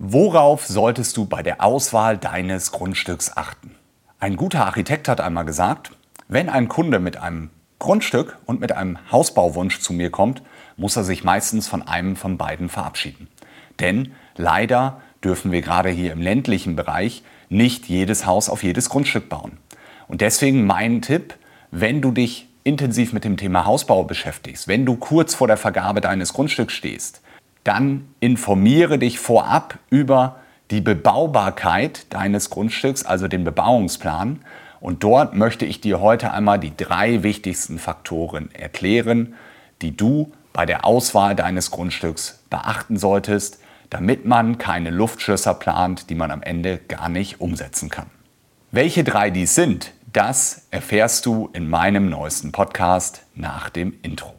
Worauf solltest du bei der Auswahl deines Grundstücks achten? Ein guter Architekt hat einmal gesagt, wenn ein Kunde mit einem Grundstück und mit einem Hausbauwunsch zu mir kommt, muss er sich meistens von einem von beiden verabschieden. Denn leider dürfen wir gerade hier im ländlichen Bereich nicht jedes Haus auf jedes Grundstück bauen. Und deswegen mein Tipp, wenn du dich intensiv mit dem Thema Hausbau beschäftigst, wenn du kurz vor der Vergabe deines Grundstücks stehst, dann informiere dich vorab über die Bebaubarkeit deines Grundstücks, also den Bebauungsplan. Und dort möchte ich dir heute einmal die 3 wichtigsten Faktoren erklären, die du bei der Auswahl deines Grundstücks beachten solltest, damit man keine Luftschlösser plant, die man am Ende gar nicht umsetzen kann. Welche 3 dies sind, das erfährst du in meinem neuesten Podcast nach dem Intro.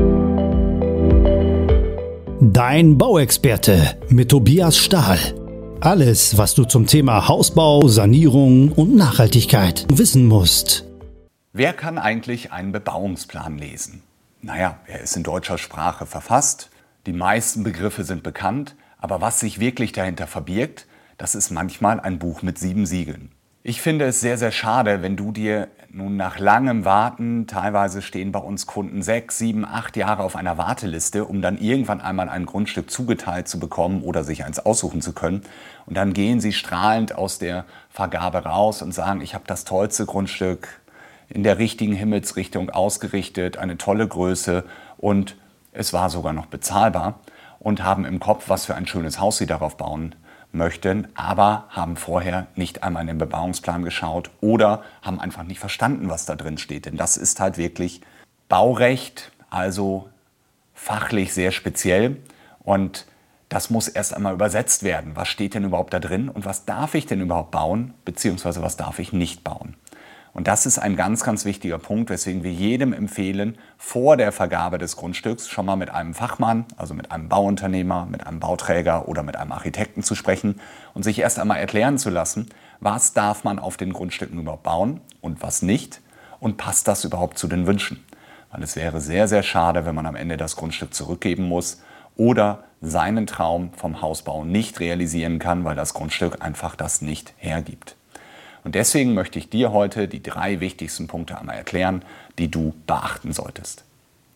Dein Bauexperte mit Tobias Stahl. Alles, was du zum Thema Hausbau, Sanierung und Nachhaltigkeit wissen musst. Wer kann eigentlich einen Bebauungsplan lesen? Naja, er ist in deutscher Sprache verfasst. Die meisten Begriffe sind bekannt. Aber was sich wirklich dahinter verbirgt, das ist manchmal ein Buch mit 7 Siegeln. Ich finde es sehr, sehr schade, wenn du dir nun nach langem Warten, teilweise stehen bei uns Kunden 6, 7, 8 Jahre auf einer Warteliste, um dann irgendwann einmal ein Grundstück zugeteilt zu bekommen oder sich eins aussuchen zu können. Und dann gehen sie strahlend aus der Vergabe raus und sagen, ich habe das tollste Grundstück in der richtigen Himmelsrichtung ausgerichtet, eine tolle Größe und es war sogar noch bezahlbar und haben im Kopf, was für ein schönes Haus sie darauf bauen möchten, aber haben vorher nicht einmal in den Bebauungsplan geschaut oder haben einfach nicht verstanden, was da drin steht. Denn das ist halt wirklich Baurecht, also fachlich sehr speziell. Und das muss erst einmal übersetzt werden. Was steht denn überhaupt da drin und was darf ich denn überhaupt bauen, beziehungsweise was darf ich nicht bauen? Und das ist ein ganz, ganz wichtiger Punkt, weswegen wir jedem empfehlen, vor der Vergabe des Grundstücks schon mal mit einem Fachmann, also mit einem Bauunternehmer, mit einem Bauträger oder mit einem Architekten zu sprechen und sich erst einmal erklären zu lassen, was darf man auf den Grundstücken überhaupt bauen und was nicht und passt das überhaupt zu den Wünschen. Weil es wäre sehr, sehr schade, wenn man am Ende das Grundstück zurückgeben muss oder seinen Traum vom Hausbau nicht realisieren kann, weil das Grundstück einfach das nicht hergibt. Und deswegen möchte ich dir heute die 3 wichtigsten Punkte einmal erklären, die du beachten solltest.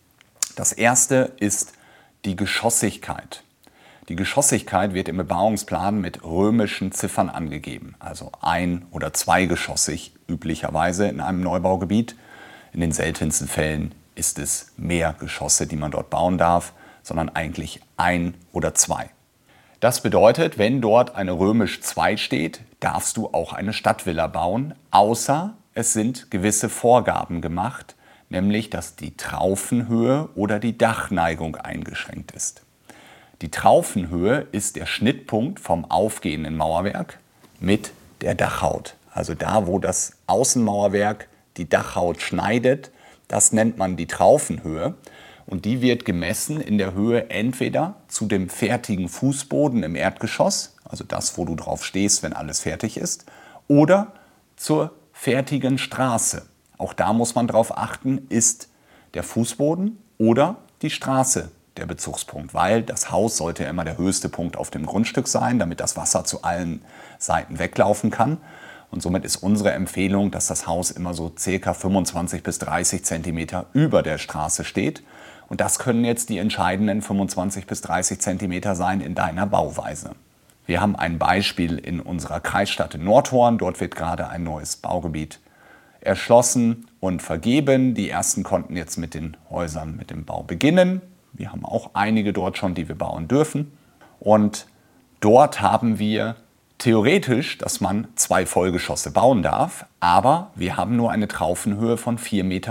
Das erste ist die Geschossigkeit. Die Geschossigkeit wird im Bebauungsplan mit römischen Ziffern angegeben, also 1- oder 2-geschossig üblicherweise in einem Neubaugebiet. In den seltensten Fällen ist es mehr Geschosse, die man dort bauen darf, sondern eigentlich 1 oder 2. Das bedeutet, wenn dort eine römisch 2 steht, darfst du auch eine Stadtvilla bauen, außer es sind gewisse Vorgaben gemacht, nämlich dass die Traufenhöhe oder die Dachneigung eingeschränkt ist. Die Traufenhöhe ist der Schnittpunkt vom aufgehenden Mauerwerk mit der Dachhaut. Also da, wo das Außenmauerwerk die Dachhaut schneidet, das nennt man die Traufenhöhe. Und die wird gemessen in der Höhe entweder zu dem fertigen Fußboden im Erdgeschoss, also das, wo du drauf stehst, wenn alles fertig ist, oder zur fertigen Straße. Auch da muss man darauf achten, ist der Fußboden oder die Straße der Bezugspunkt, weil das Haus sollte ja immer der höchste Punkt auf dem Grundstück sein, damit das Wasser zu allen Seiten weglaufen kann. Und somit ist unsere Empfehlung, dass das Haus immer so ca. 25 bis 30 Zentimeter über der Straße steht. Und das können jetzt die entscheidenden 25 bis 30 Zentimeter sein in deiner Bauweise. Wir haben ein Beispiel in unserer Kreisstadt in Nordhorn. Dort wird gerade ein neues Baugebiet erschlossen und vergeben. Die ersten konnten jetzt mit den Häusern mit dem Bau beginnen. Wir haben auch einige dort schon, die wir bauen dürfen. Und dort haben wir theoretisch, dass man 2 Vollgeschosse bauen darf, aber wir haben nur eine Traufenhöhe von 4,50 Meter.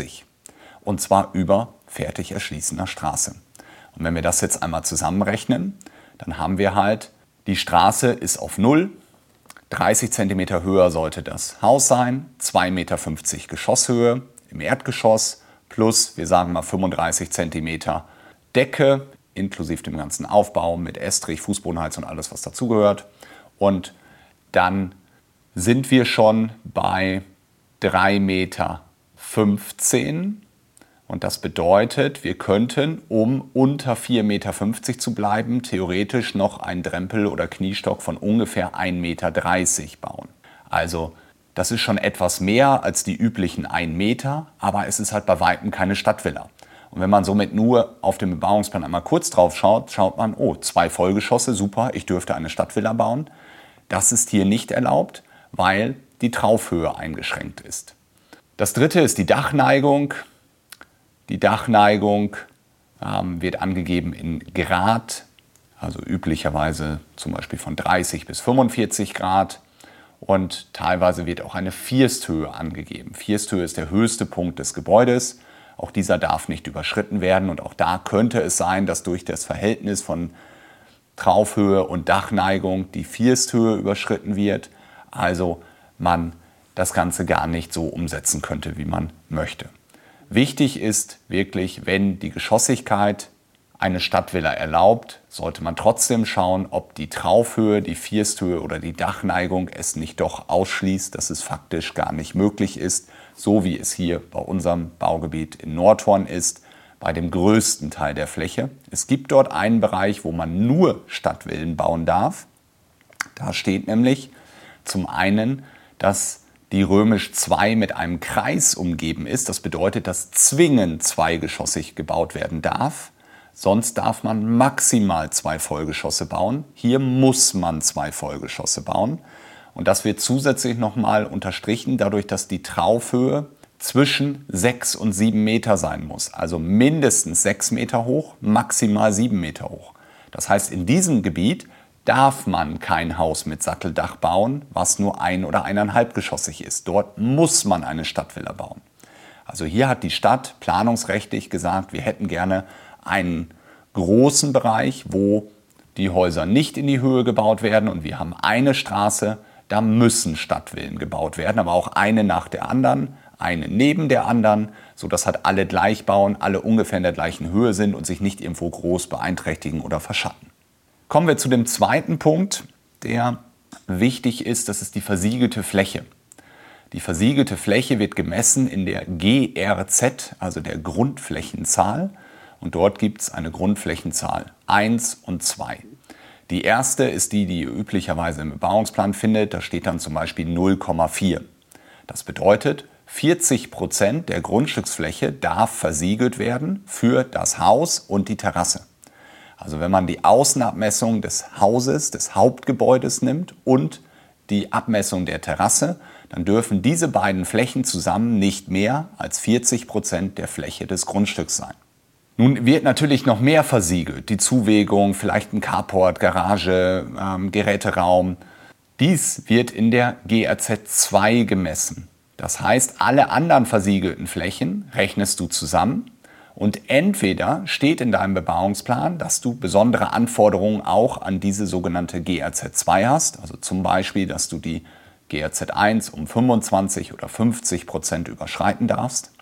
Und zwar über fertig erschließender Straße. Und wenn wir das jetzt einmal zusammenrechnen, dann haben wir halt, die Straße ist auf 0, 30 cm höher sollte das Haus sein, 2,50 Meter Geschosshöhe im Erdgeschoss plus, wir sagen mal 35 cm Decke, inklusive dem ganzen Aufbau mit Estrich, Fußbodenheizung und alles, was dazugehört. Und dann sind wir schon bei 3,15 Meter. Und das bedeutet, wir könnten, um unter 4,50 Meter zu bleiben, theoretisch noch einen Drempel oder Kniestock von ungefähr 1,30 Meter bauen. Also das ist schon etwas mehr als die üblichen 1 Meter, aber es ist halt bei weitem keine Stadtvilla. Und wenn man somit nur auf dem Bebauungsplan einmal kurz drauf schaut, schaut man, oh, 2 Vollgeschosse, super, ich dürfte eine Stadtvilla bauen. Das ist hier nicht erlaubt, weil die Traufhöhe eingeschränkt ist. Das dritte ist die Dachneigung. Die Dachneigung wird angegeben in Grad, also üblicherweise zum Beispiel von 30 bis 45 Grad. Und teilweise wird auch eine Firsthöhe angegeben. Firsthöhe ist der höchste Punkt des Gebäudes. Auch dieser darf nicht überschritten werden. Und auch da könnte es sein, dass durch das Verhältnis von Traufhöhe und Dachneigung die Firsthöhe überschritten wird. Also man das Ganze gar nicht so umsetzen könnte, wie man möchte. Wichtig ist wirklich, wenn die Geschossigkeit eine Stadtvilla erlaubt, sollte man trotzdem schauen, ob die Traufhöhe, die Firsthöhe oder die Dachneigung es nicht doch ausschließt, dass es faktisch gar nicht möglich ist, so wie es hier bei unserem Baugebiet in Nordhorn ist, bei dem größten Teil der Fläche. Es gibt dort einen Bereich, wo man nur Stadtvillen bauen darf. Da steht nämlich zum einen, dass die römisch 2 mit einem Kreis umgeben ist. Das bedeutet, dass zwingend zweigeschossig gebaut werden darf. Sonst darf man maximal 2 Vollgeschosse bauen. Hier muss man 2 Vollgeschosse bauen. Und das wird zusätzlich nochmal unterstrichen, dadurch, dass die Traufhöhe zwischen 6 und 7 Meter sein muss. Also mindestens 6 Meter hoch, maximal 7 Meter hoch. Das heißt, in diesem Gebiet darf man kein Haus mit Satteldach bauen, was nur 1- oder 1,5-geschossig ist. Dort muss man eine Stadtvilla bauen. Also hier hat die Stadt planungsrechtlich gesagt, wir hätten gerne einen großen Bereich, wo die Häuser nicht in die Höhe gebaut werden und wir haben eine Straße, da müssen Stadtvillen gebaut werden, aber auch eine nach der anderen, eine neben der anderen, sodass halt alle gleich bauen, alle ungefähr in der gleichen Höhe sind und sich nicht irgendwo groß beeinträchtigen oder verschatten. Kommen wir zu dem zweiten Punkt, der wichtig ist, das ist die versiegelte Fläche. Die versiegelte Fläche wird gemessen in der GRZ, also der Grundflächenzahl. Und dort gibt es eine Grundflächenzahl 1 und 2. Die erste ist die, die ihr üblicherweise im Bebauungsplan findet. Da steht dann zum Beispiel 0,4. Das bedeutet, 40% der Grundstücksfläche darf versiegelt werden für das Haus und die Terrasse. Also wenn man die Außenabmessung des Hauses, des Hauptgebäudes nimmt und die Abmessung der Terrasse, dann dürfen diese beiden Flächen zusammen nicht mehr als 40% der Fläche des Grundstücks sein. Nun wird natürlich noch mehr versiegelt, die Zuwegung, vielleicht ein Carport, Garage, Geräteraum. Dies wird in der GRZ 2 gemessen. Das heißt, alle anderen versiegelten Flächen rechnest du zusammen. Und entweder steht in deinem Bebauungsplan, dass du besondere Anforderungen auch an diese sogenannte GRZ 2 hast. Also zum Beispiel, dass du die GRZ 1 um 25 oder 50% überschreiten darfst.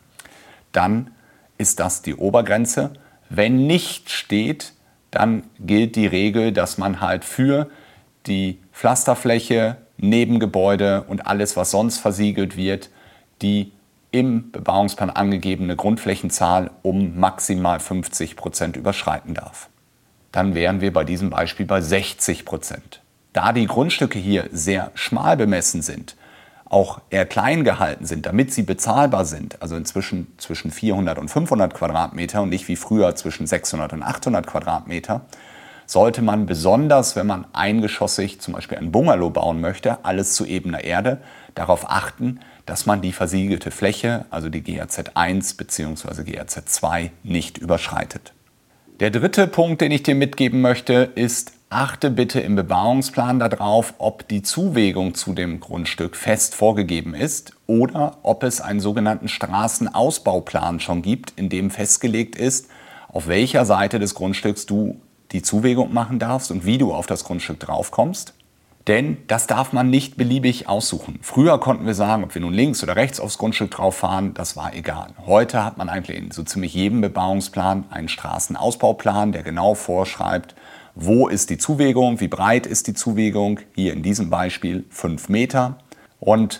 Dann ist das die Obergrenze. Wenn nicht steht, dann gilt die Regel, dass man halt für die Pflasterfläche, Nebengebäude und alles, was sonst versiegelt wird, die im Bebauungsplan angegebene Grundflächenzahl um maximal 50% überschreiten darf. Dann wären wir bei diesem Beispiel bei 60%. Da die Grundstücke hier sehr schmal bemessen sind, auch eher klein gehalten sind, damit sie bezahlbar sind, also inzwischen zwischen 400 und 500 Quadratmeter und nicht wie früher zwischen 600 und 800 Quadratmeter, sollte man besonders, wenn man eingeschossig zum Beispiel ein Bungalow bauen möchte, alles zu ebener Erde, darauf achten, dass man die versiegelte Fläche, also die GRZ 1 bzw. GRZ 2, nicht überschreitet. Der dritte Punkt, den ich dir mitgeben möchte, ist, achte bitte im Bebauungsplan darauf, ob die Zuwegung zu dem Grundstück fest vorgegeben ist oder ob es einen sogenannten Straßenausbauplan schon gibt, in dem festgelegt ist, auf welcher Seite des Grundstücks du die Zuwegung machen darfst und wie du auf das Grundstück draufkommst. Denn das darf man nicht beliebig aussuchen. Früher konnten wir sagen, ob wir nun links oder rechts aufs Grundstück drauf fahren, das war egal. Heute hat man eigentlich in so ziemlich jedem Bebauungsplan einen Straßenausbauplan, der genau vorschreibt, wo ist die Zuwegung, wie breit ist die Zuwegung, hier in diesem Beispiel 5 Meter. Und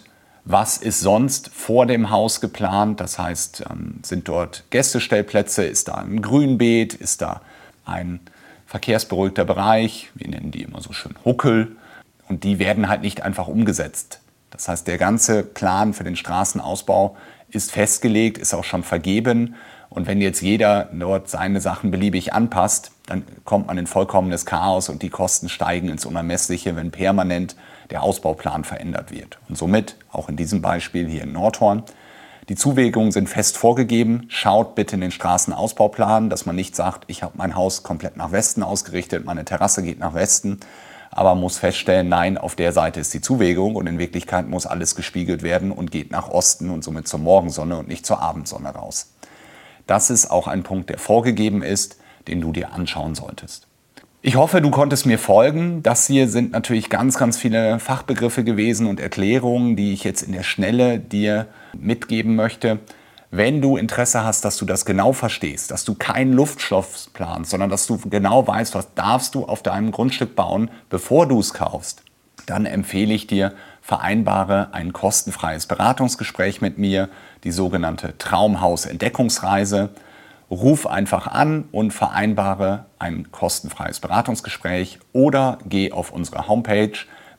Was ist sonst vor dem Haus geplant? Das heißt, sind dort Gästestellplätze? Ist da ein Grünbeet? Ist da ein verkehrsberuhigter Bereich? Wir nennen die immer so schön Huckel. Und die werden halt nicht einfach umgesetzt. Das heißt, der ganze Plan für den Straßenausbau ist festgelegt, ist auch schon vergeben. Und wenn jetzt jeder dort seine Sachen beliebig anpasst, dann kommt man in vollkommenes Chaos und die Kosten steigen ins Unermessliche, wenn permanent der Ausbauplan verändert wird. Und somit, auch in diesem Beispiel hier in Nordhorn, die Zuwägungen sind fest vorgegeben. Schaut bitte in den Straßenausbauplan, dass man nicht sagt, ich habe mein Haus komplett nach Westen ausgerichtet, meine Terrasse geht nach Westen, aber muss feststellen, nein, auf der Seite ist die Zuwägung und in Wirklichkeit muss alles gespiegelt werden und geht nach Osten und somit zur Morgensonne und nicht zur Abendsonne raus. Das ist auch ein Punkt, der vorgegeben ist, den du dir anschauen solltest. Ich hoffe, du konntest mir folgen. Das hier sind natürlich ganz, ganz viele Fachbegriffe gewesen und Erklärungen, die ich jetzt in der Schnelle dir mitgeben möchte. Wenn du Interesse hast, dass du das genau verstehst, dass du keinen Luftschloss planst, sondern dass du genau weißt, was darfst du auf deinem Grundstück bauen, bevor du es kaufst, dann empfehle ich dir, vereinbare ein kostenfreies Beratungsgespräch mit mir, die sogenannte Traumhaus-Entdeckungsreise. Ruf einfach an und vereinbare ein kostenfreies Beratungsgespräch oder geh auf unsere Homepage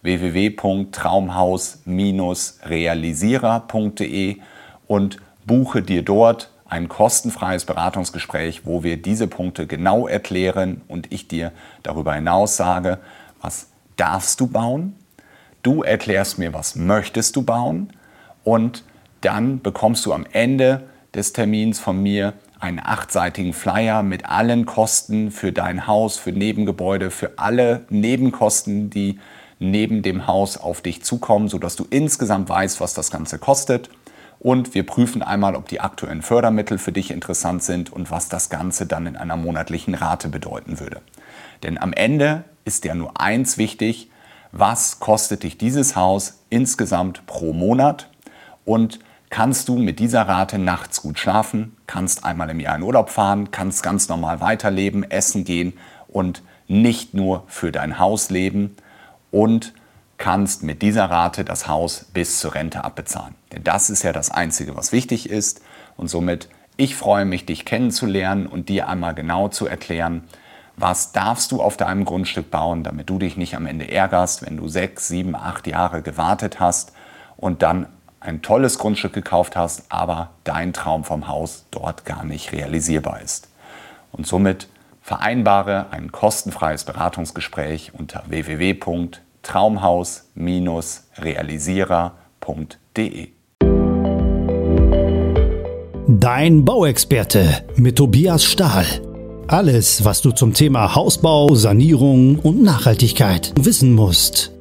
www.traumhaus-realisierer.de und buche dir dort ein kostenfreies Beratungsgespräch, wo wir diese Punkte genau erklären und ich dir darüber hinaus sage, was darfst du bauen? Du erklärst mir, was möchtest du bauen? Und dann bekommst du am Ende des Termins von mir einen 8-seitigen Flyer mit allen Kosten für dein Haus, für Nebengebäude, für alle Nebenkosten, die neben dem Haus auf dich zukommen, sodass du insgesamt weißt, was das Ganze kostet. Und wir prüfen einmal, ob die aktuellen Fördermittel für dich interessant sind und was das Ganze dann in einer monatlichen Rate bedeuten würde. Denn am Ende ist ja nur eins wichtig: Was kostet dich dieses Haus insgesamt pro Monat? Und kannst du mit dieser Rate nachts gut schlafen, kannst einmal im Jahr in Urlaub fahren, kannst ganz normal weiterleben, essen gehen und nicht nur für dein Haus leben und kannst mit dieser Rate das Haus bis zur Rente abbezahlen. Denn das ist ja das Einzige, was wichtig ist. Und somit, ich freue mich, dich kennenzulernen und dir einmal genau zu erklären, was darfst du auf deinem Grundstück bauen, damit du dich nicht am Ende ärgerst, wenn du 6, 7, 8 Jahre gewartet hast und dann ein tolles Grundstück gekauft hast, aber dein Traum vom Haus dort gar nicht realisierbar ist. Und somit vereinbare ein kostenfreies Beratungsgespräch unter www.traumhaus-realisierer.de. Dein Bauexperte mit Tobias Stahl. Alles, was du zum Thema Hausbau, Sanierung und Nachhaltigkeit wissen musst.